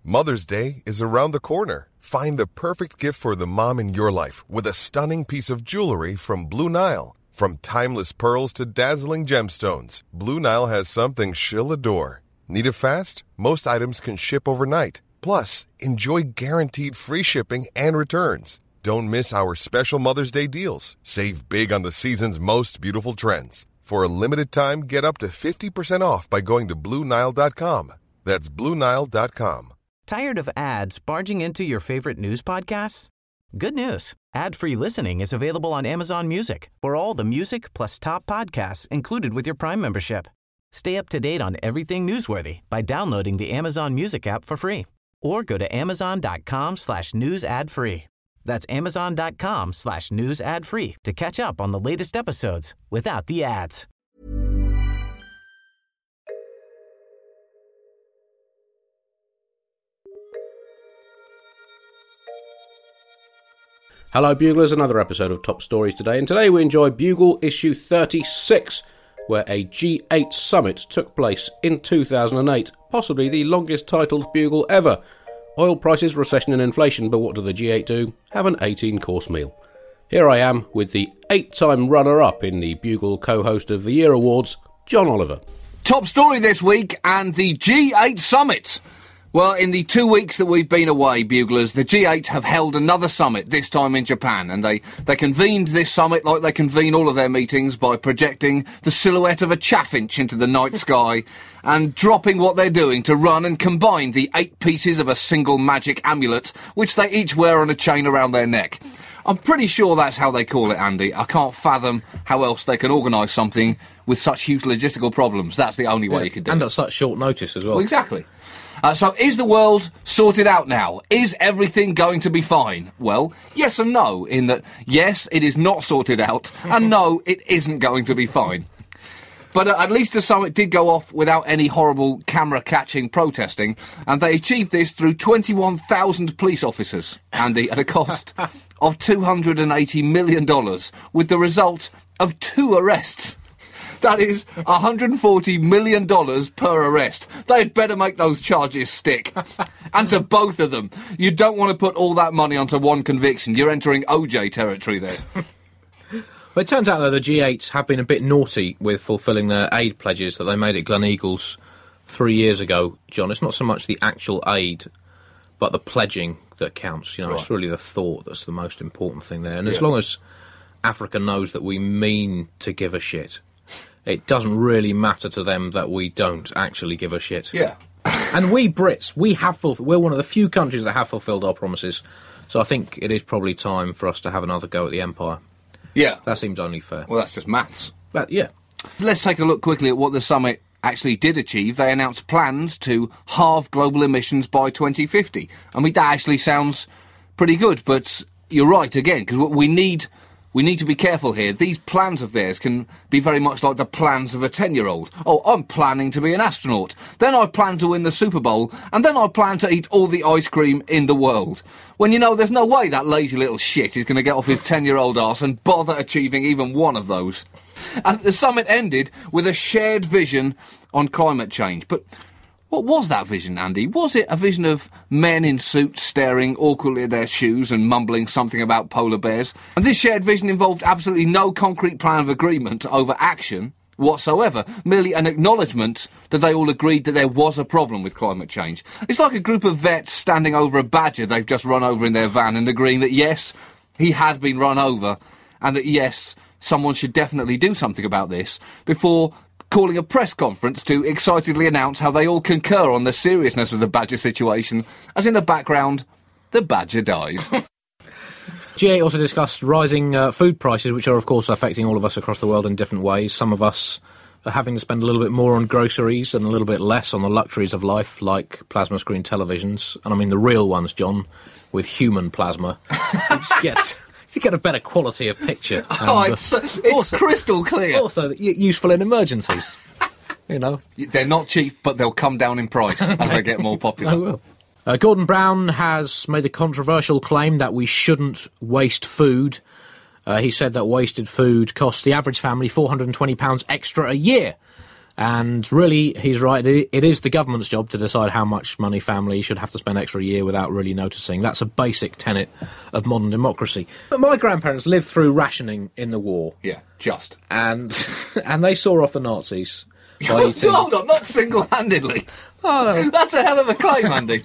Mother's Day is around the corner. Find the perfect gift for the mom in your life with a stunning piece of jewelry from Blue Nile. From timeless pearls to dazzling gemstones, Blue Nile has something she'll adore. Need it fast? Most items can ship overnight. Plus, enjoy guaranteed free shipping and returns. Don't miss our special Mother's Day deals. Save big on the season's most beautiful trends. For a limited time, get up to 50% off by going to BlueNile.com. That's BlueNile.com. Tired of ads barging into your favorite news podcasts? Good news. Ad-free listening is available on Amazon Music for all the music plus top podcasts included with your Prime membership. Stay up to date on everything newsworthy by downloading the Amazon Music app for free or go to amazon.com/news ad free. That's amazon.com/news ad free to catch up on the latest episodes without the ads. Hello Buglers, another episode of Top Stories today, and today we enjoy Bugle issue 36, where a G8 summit took place in 2008, possibly the longest titled Bugle ever. Oil prices, recession and inflation, but what do the G8 do? Have an 18-course meal. Here I am with the 8-time runner-up in the Bugle Co-Host of the Year Awards, John Oliver. Top story this week, and the G8 summit. Well, in the 2 weeks that we've been away, Buglers, the G8 have held another summit, this time in Japan, and they convened this summit like they convene all of their meetings by projecting the silhouette of a chaffinch into the night sky and dropping what they're doing to run and combine the 8 pieces of a single magic amulet, which they each wear on a chain around their neck. I'm pretty sure that's how they call it, Andy. I can't fathom how else they can organise something with such huge logistical problems. That's the only way you could do it. And at such short notice as well. Well, exactly. So is the world sorted out now? Is everything going to be fine? Well, yes and no, in that, yes, it is not sorted out, and no, it isn't going to be fine. But at least the summit did go off without any horrible camera-catching protesting, and they achieved this through 21,000 police officers, Andy, at a cost of $280 million, with the result of 2 arrests. That is $140 million per arrest. They'd better make those charges stick. And to both of them. You don't want to put all that money onto one conviction. You're entering OJ territory there. Well, it turns out that the G8 have been a bit naughty with fulfilling their aid pledges that they made at Gleneagles 3 years ago, John. It's not so much the actual aid, but the pledging that counts. You know, It's really the thought that's the most important thing there. And as long as Africa knows that we mean to give a shit, it doesn't really matter to them that we don't actually give a shit. Yeah. And we Brits, we're one of the few countries that have fulfilled our promises. So I think it is probably time for us to have another go at the Empire. Yeah. That seems only fair. Well, that's just maths. But, yeah. Let's take a look quickly at what the summit actually did achieve. They announced plans to halve global emissions by 2050. I mean, that actually sounds pretty good, but you're right, again, because we need to be careful here. These plans of theirs can be very much like the plans of a 10-year-old. Oh, I'm planning to be an astronaut. Then I plan to win the Super Bowl. And then I plan to eat all the ice cream in the world. When you know there's no way that lazy little shit is going to get off his 10-year-old arse and bother achieving even one of those. And the summit ended with a shared vision on climate change. But what was that vision, Andy? Was it a vision of men in suits staring awkwardly at their shoes and mumbling something about polar bears? And this shared vision involved absolutely no concrete plan of agreement over action whatsoever, merely an acknowledgement that they all agreed that there was a problem with climate change. It's like a group of vets standing over a badger they've just run over in their van and agreeing that, yes, he had been run over, and that, yes, someone should definitely do something about this, before calling a press conference to excitedly announce how they all concur on the seriousness of the badger situation, as in the background, the badger dies. G8 also discussed rising food prices, which are, of course, affecting all of us across the world in different ways. Some of us are having to spend a little bit more on groceries and a little bit less on the luxuries of life, like plasma screen televisions. And I mean the real ones, John, with human plasma. To get a better quality of picture. It's also crystal clear. Also, useful in emergencies. You know. They're not cheap, but they'll come down in price as they get more popular. They will. Gordon Brown has made a controversial claim that we shouldn't waste food. He said that wasted food costs the average family £420 extra a year. And really, he's right. It is the government's job to decide how much money families should have to spend extra a year without really noticing. That's a basic tenet of modern democracy. But my grandparents lived through rationing in the war. Yeah, just. And they saw off the Nazis by eating... Hold on, not single-handedly. Oh, no. That's a hell of a claim, Andy.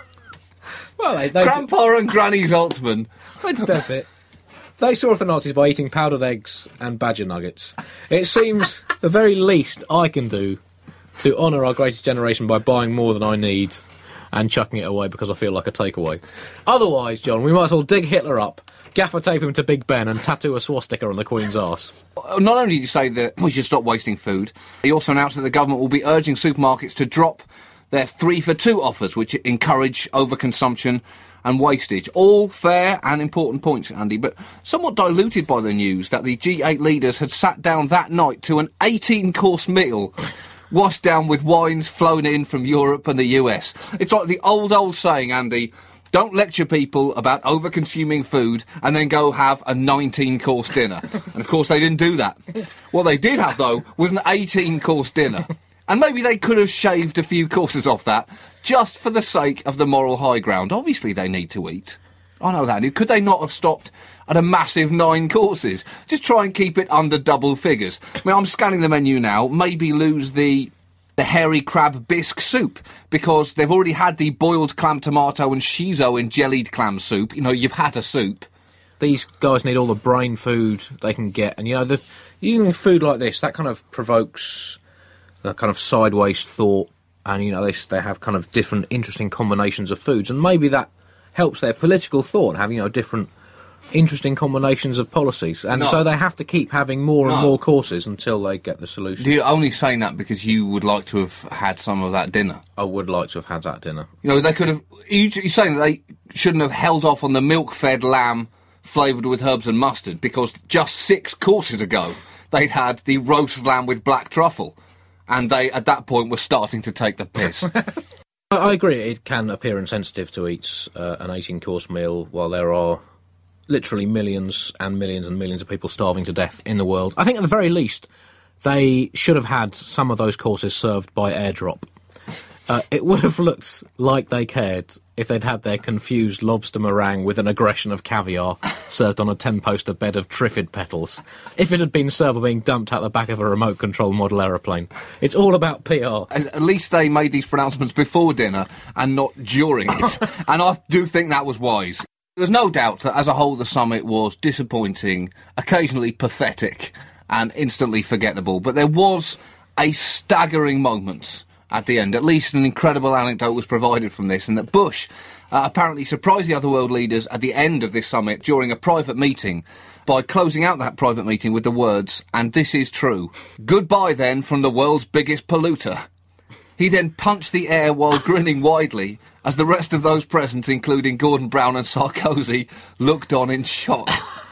Well, they Grandpa and Granny Zaltzman. They did their bit. They saw off the Nazis by eating powdered eggs and badger nuggets. It seems the very least I can do to honour our greatest generation by buying more than I need and chucking it away because I feel like a takeaway. Otherwise, John, we might as well dig Hitler up, gaffer tape him to Big Ben and tattoo a swastika on the Queen's arse. Not only did you say that we should stop wasting food, he also announced that the government will be urging supermarkets to drop their 3-for-2 offers, which encourage overconsumption and wastage. All fair and important points, Andy, but somewhat diluted by the news that the G8 leaders had sat down that night to an 18-course meal washed down with wines flown in from Europe and the US. It's like the old saying, Andy, don't lecture people about over-consuming food and then go have a 19-course dinner. And of course they didn't do that. What they did have, though, was an 18-course dinner. And maybe they could have shaved a few courses off that, just for the sake of the moral high ground. Obviously they need to eat. I know that. Could they not have stopped at a massive 9 courses? Just try and keep it under double figures. I mean, I'm scanning the menu now. Maybe lose the hairy crab bisque soup, because they've already had the boiled clam tomato and shiso in jellied clam soup. You know, you've had a soup. These guys need all the brain food they can get. And, you know, eating food like this, that kind of provokes a kind of sideways thought. And, you know, they have kind of different interesting combinations of foods. And maybe that helps their political thought, having, you know, different interesting combinations of policies. And so they have to keep having more and more courses until they get the solution. You're only saying that because you would like to have had some of that dinner? I would like to have had that dinner. You know, they could have... You're saying that they shouldn't have held off on the milk-fed lamb flavoured with herbs and mustard, because just 6 courses ago they'd had the roast lamb with black truffle. And they, at that point, were starting to take the piss. I agree, it can appear insensitive to eat an 18-course meal while there are literally millions and millions and millions of people starving to death in the world. I think at the very least, they should have had some of those courses served by airdrop. It would have looked like they cared if they'd had their confused lobster meringue with an aggression of caviar served on a 10-poster bed of triffid petals. If it had been served by being dumped out the back of a remote-control model aeroplane. It's all about PR. At least they made these pronouncements before dinner and not during it. And I do think that was wise. There's no doubt that as a whole the summit was disappointing, occasionally pathetic and instantly forgettable, but there was a staggering moment at the end. At least an incredible anecdote was provided from this, and that Bush apparently surprised the other world leaders at the end of this summit during a private meeting by closing out that private meeting with the words, "And this is true. Goodbye then from the world's biggest polluter." He then punched the air while grinning widely as the rest of those present, including Gordon Brown and Sarkozy, looked on in shock.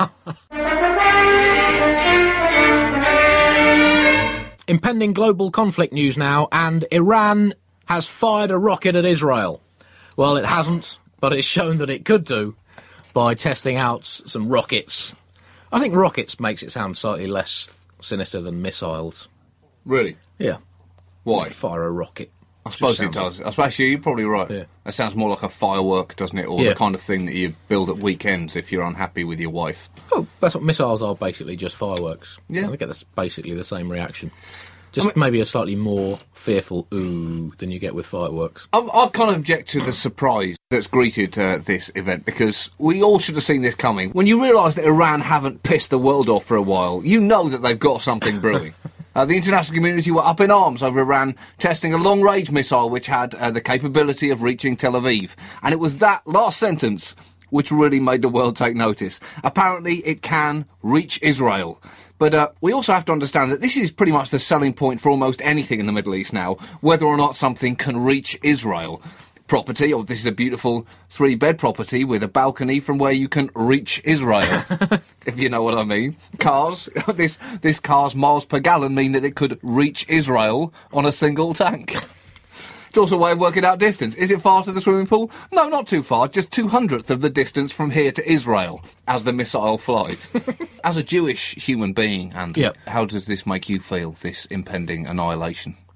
Impending global conflict news now, and Iran has fired a rocket at Israel. Well, it hasn't, but it's shown that it could do by testing out some rockets. I think rockets makes it sound slightly less sinister than missiles. Really? Yeah. Why? Fire a rocket. I suppose it does. I suppose you're probably right. Yeah. That sounds more like a firework, doesn't it? Or the kind of thing that you build at weekends if you're unhappy with your wife. Oh, that's what missiles are, basically, just fireworks. Yeah. I think that's basically the same reaction. Just maybe a slightly more fearful ooh than you get with fireworks. I kind of object to the surprise that's greeted this event, because we all should have seen this coming. When you realise that Iran haven't pissed the world off for a while, you know that they've got something brewing. The international community were up in arms over Iran testing a long-range missile which had the capability of reaching Tel Aviv. And it was that last sentence which really made the world take notice. Apparently it can reach Israel. But we also have to understand that this is pretty much the selling point for almost anything in the Middle East now, whether or not something can reach Israel. Property, or this is a beautiful 3-bed property with a balcony from where you can reach Israel, if you know what I mean. Cars, this car's miles per gallon mean that it could reach Israel on a single tank. It's also a way of working out distance. Is it far to the swimming pool? No, not too far, just 2/100th of the distance from here to Israel, as the missile flies. As a Jewish human being, Andy, how does this make you feel, this impending annihilation?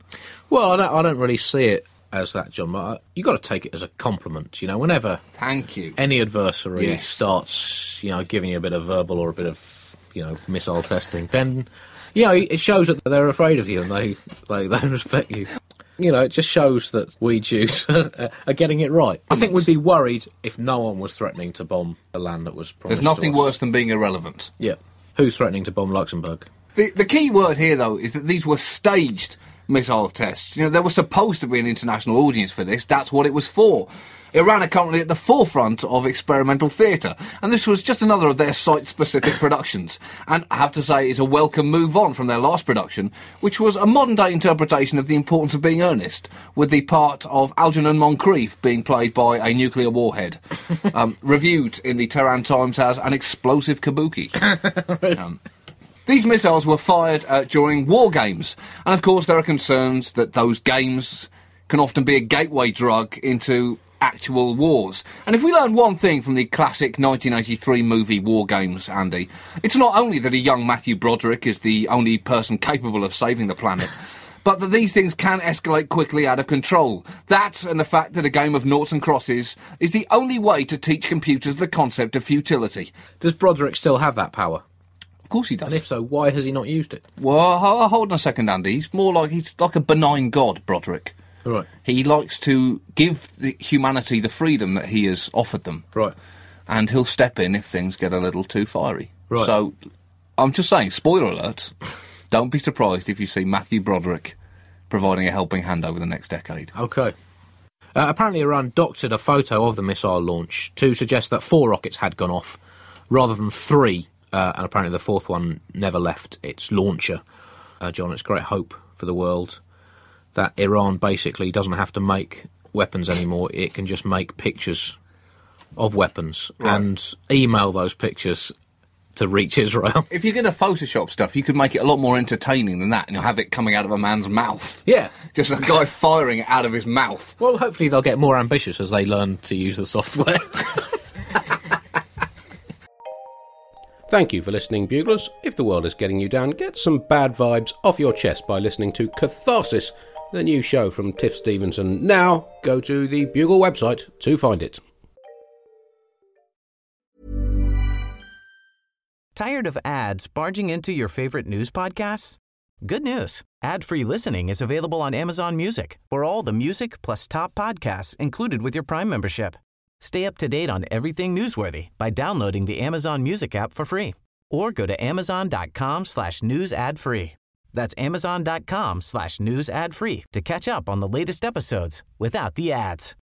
Well, I don't really see it as that, John. But you got to take it as a compliment. You know, whenever Thank you. any adversary Yes. starts, giving you a bit of verbal or a bit of, missile testing, then, it shows that they're afraid of you and they respect you. It just shows that we Jews are getting it right. I think we'd be worried if no one was threatening to bomb the land that was promised. There's nothing to us. worse than being irrelevant. Yeah. Who's threatening to bomb Luxembourg? The key word here, though, is that these were staged missile tests. There was supposed to be an international audience for this. That's what it was for. Iran are currently at the forefront of experimental theatre, and this was just another of their site-specific productions. And I have to say, it's a welcome move on from their last production, which was a modern-day interpretation of the importance of being earnest, with the part of Algernon Moncrief being played by a nuclear warhead, reviewed in the Tehran Times as an explosive kabuki. These missiles were fired during war games, and of course there are concerns that those games can often be a gateway drug into actual wars. And if we learn one thing from the classic 1983 movie War Games, Andy, it's not only that a young Matthew Broderick is the only person capable of saving the planet, but that these things can escalate quickly out of control. That, and the fact that a game of noughts and crosses is the only way to teach computers the concept of futility. Does Broderick still have that power? Of course he does. And if so, why has he not used it? Well, hold on a second, Andy. He's like a benign god, Broderick. Right. He likes to give humanity the freedom that he has offered them. Right. And he'll step in if things get a little too fiery. Right. So, I'm just saying, spoiler alert, don't be surprised if you see Matthew Broderick providing a helping hand over the next decade. OK. Apparently Iran doctored a photo of the missile launch to suggest that 4 rockets had gone off, rather than 3, and apparently the 4th one never left its launcher. John, it's great hope for the world that Iran basically doesn't have to make weapons anymore. It can just make pictures of weapons and email those pictures to reach Israel. If you're going to Photoshop stuff, you could make it a lot more entertaining than that, and you'll have it coming out of a man's mouth. Yeah. Just a guy firing it out of his mouth. Well, hopefully they'll get more ambitious as they learn to use the software. Thank you for listening, Buglers. If the world is getting you down, get some bad vibes off your chest by listening to Catharsis, the new show from Tiff Stevenson. Now, go to the Bugle website to find it. Tired of ads barging into your favorite news podcasts? Good news. Ad-free listening is available on Amazon Music for all the music plus top podcasts included with your Prime membership. Stay up to date on everything newsworthy by downloading the Amazon Music app for free or go to amazon.com/news ad free. That's amazon.com/news ad free to catch up on the latest episodes without the ads.